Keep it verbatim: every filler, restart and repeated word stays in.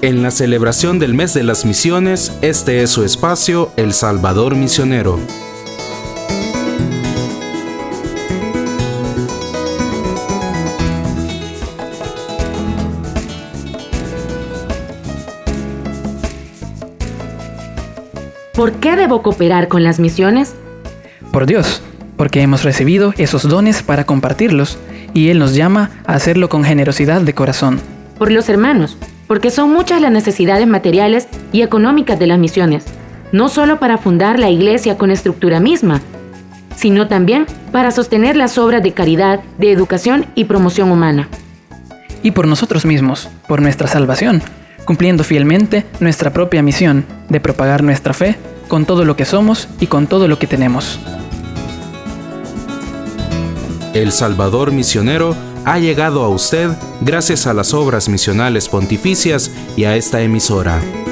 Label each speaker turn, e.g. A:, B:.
A: En la celebración del mes de las misiones, este es su espacio, El Salvador Misionero.
B: ¿Por qué debo cooperar con las misiones?
C: Por Dios, porque hemos recibido esos dones para compartirlos, y Él nos llama a hacerlo con generosidad de corazón.
B: Por los hermanos, porque son muchas las necesidades materiales y económicas de las misiones, no solo para fundar la iglesia con estructura misma, sino también para sostener las obras de caridad, de educación y promoción humana.
C: Y por nosotros mismos, por nuestra salvación, cumpliendo fielmente nuestra propia misión de propagar nuestra fe con todo lo que somos y con todo lo que tenemos.
A: El Salvador Misionero ha llegado a usted gracias a las obras misionales pontificias y a esta emisora.